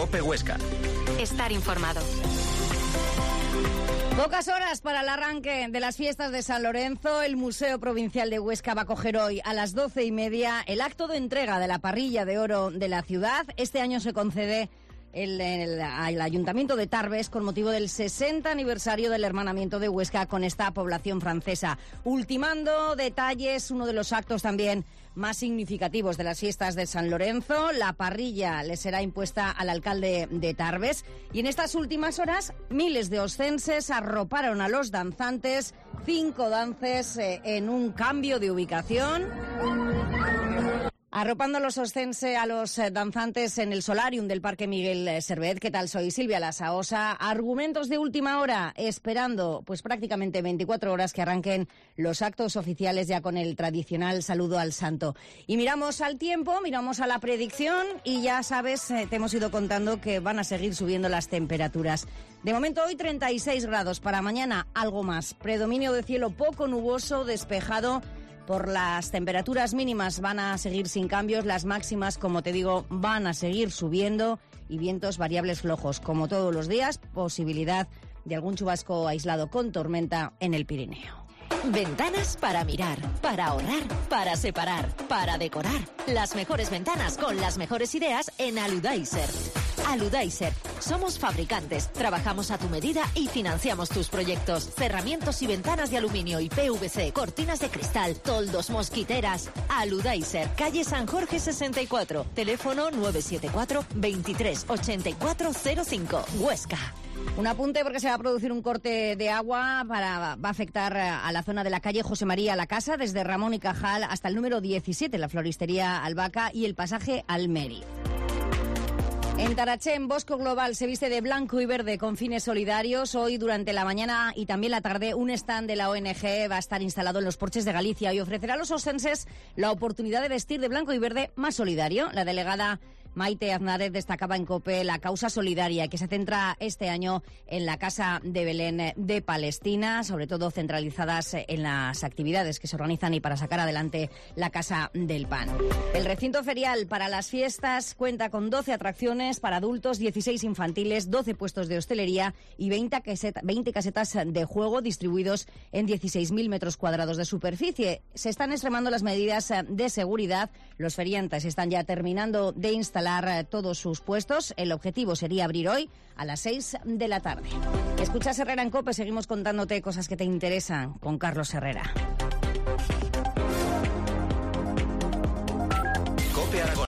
COPE Huesca. Estar informado. Pocas horas para el arranque de las fiestas de San Lorenzo. El Museo Provincial de Huesca va a acoger hoy a las 12:30 el acto de entrega de la parrilla de oro de la ciudad. Este año se concede al Ayuntamiento de Tarbes con motivo del 60 aniversario del hermanamiento de Huesca con esta población francesa. Ultimando detalles, uno de los actos también más significativos de las fiestas de San Lorenzo, la parrilla le será impuesta al alcalde de Tarbes. Y en estas últimas horas, miles de oscenses arroparon a los danzantes, 5 dances en un cambio de ubicación. Arropando a los oscenses, a los danzantes en el solarium del Parque Miguel Servet. ¿Qué tal? Soy Silvia Lasaosa. Argumentos de última hora, esperando pues prácticamente 24 horas que arranquen los actos oficiales ya con el tradicional saludo al santo. Y miramos al tiempo, miramos a la predicción y ya sabes, te hemos ido contando que van a seguir subiendo las temperaturas. De momento hoy 36 grados, para mañana algo más. Predominio de cielo poco nuboso, despejado. Por las temperaturas mínimas van a seguir sin cambios, las máximas, como te digo, van a seguir subiendo y vientos variables flojos. Como todos los días, posibilidad de algún chubasco aislado con tormenta en el Pirineo. Ventanas para mirar, para ahorrar, para separar, para decorar. Las mejores ventanas con las mejores ideas en Aludaiser. Aludaiser. Somos fabricantes, trabajamos a tu medida y financiamos tus proyectos. Cerramientos y ventanas de aluminio y PVC, cortinas de cristal, toldos, mosquiteras. Aludaiser, calle San Jorge 64, teléfono 974 23 84 05, Huesca. Un apunte porque se va a producir un corte de agua, va a afectar a la zona de la calle José María La Casa, desde Ramón y Cajal hasta el número 17, la floristería Albaca y el pasaje Almeri. En Taraché, en Bosco Global, se viste de blanco y verde con fines solidarios. Hoy, durante la mañana y también la tarde, un stand de la ONG va a estar instalado en los porches de Galicia y ofrecerá a los oscenses la oportunidad de vestir de blanco y verde más solidario. La delegada Maite Aznárez destacaba en COPE la causa solidaria que se centra este año en la Casa de Belén de Palestina, sobre todo centralizadas en las actividades que se organizan y para sacar adelante la Casa del Pan. El recinto ferial para las fiestas cuenta con 12 atracciones para adultos, 16 infantiles, 12 puestos de hostelería y 20 casetas de juego distribuidos en 16.000 metros cuadrados de superficie. Se están extremando las medidas de seguridad. Los feriantes están ya terminando de instalar todos sus puestos. El objetivo sería abrir hoy a las 6 de la tarde. Escuchas Herrera en COPE, seguimos contándote cosas que te interesan con Carlos Herrera. COPE Aragón.